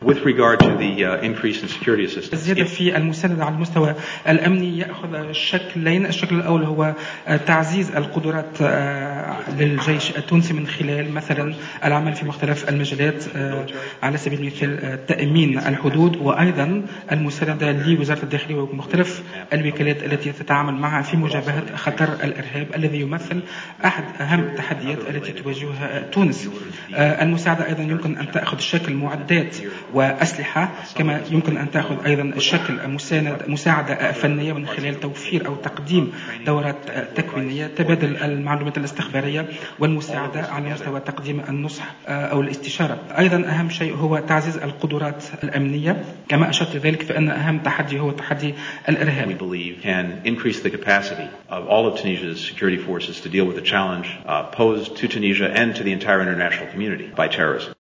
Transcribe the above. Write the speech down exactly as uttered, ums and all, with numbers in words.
With regard to the uh, increase in security assistance, الزيادة في المساندة على المستوى الأمني يأخذ شكلين. الشكل الأول هو تعزيز القدرات للجيش التونسي من خلال مثلا العمل في مختلف المجالات، على سبيل المثال تأمين الحدود، وأيضا المساندة لوزارة الداخلية ومختلف الوكالات التي تتعامل معها في مجابهة خطر الإرهاب الذي يمثل أحد أهم التحديات التي تواجهها تونس. المساعدة أيضا يمكن أن تأخذ شكل معدات وأسلحة، كما يمكن أن تأخذ أيضا الشكل مساعدة فنية من خلال توفير أو تقديم دورات تكوينية، تبادل المعلومات الاستخبارية، والمساعدة على مستوى تقديم النصح أو الاستشارة. أيضا أهم شيء هو تعزيز القدرات الأمنية، كما أشرت ذلك فإن أهم تحدي هو تحدي الإرهاب. We believe can increase the capacity of all of Tunisia's security forces to deal with the challenge uh, posed to Tunisia and to the entire international community by terrorism.